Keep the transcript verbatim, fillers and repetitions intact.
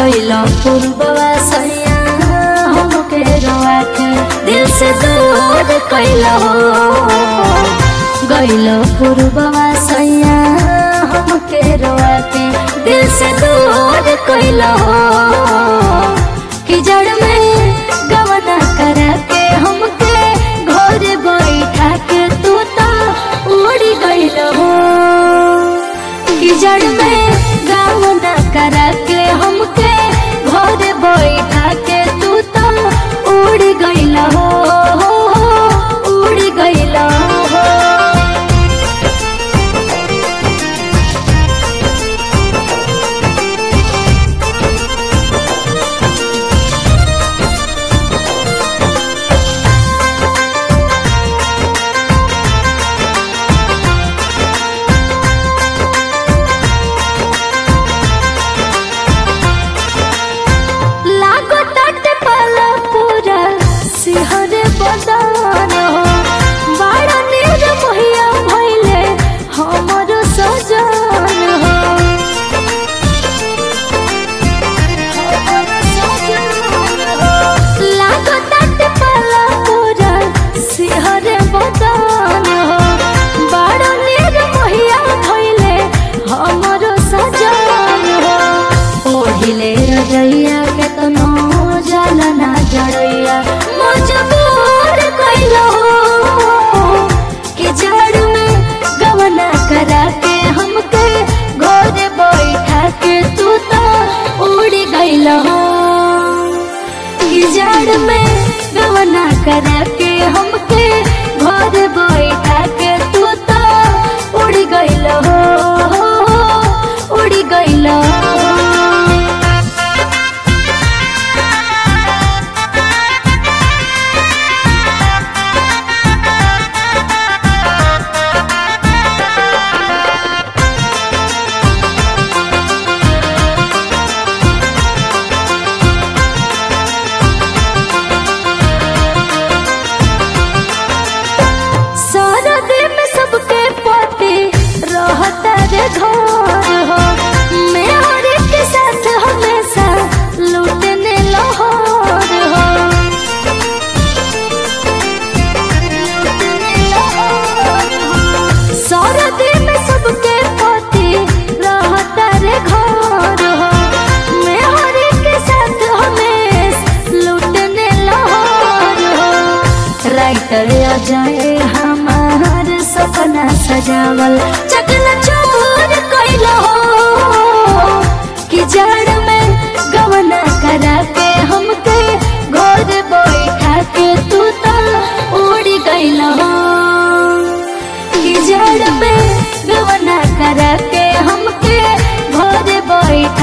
गइलो पूर्ववा सैया हमके रोआ के दिल से दूर कैलो गइलो पूर्ववा सैया हमके रोआ के दिल से दूर कैलो कि जड़ में गवना करा के हमके घर बैठा के तू तो उड़ गइलो कि जड़ में गवना करा के हमके घर बैठा के तू तो उड़ गइलो उड़ गइलो रैया के तनो जलना जड़ैया मजबूर कैलो कि जड़ में गवना करा के हमके घर बैठा के तू तो उड़ गइलो कि जड़ में गवना करा के हमके घर बैठा के तू तो उड़ गइलो उड़ गइलो जाए हमार सपना सजावल चकना चूर कैलो कि जड़ में गवना करा के हमके घर बैठा के तू तो उड़ गइलो कि जड़ में गवना करा के हमके घर बैठा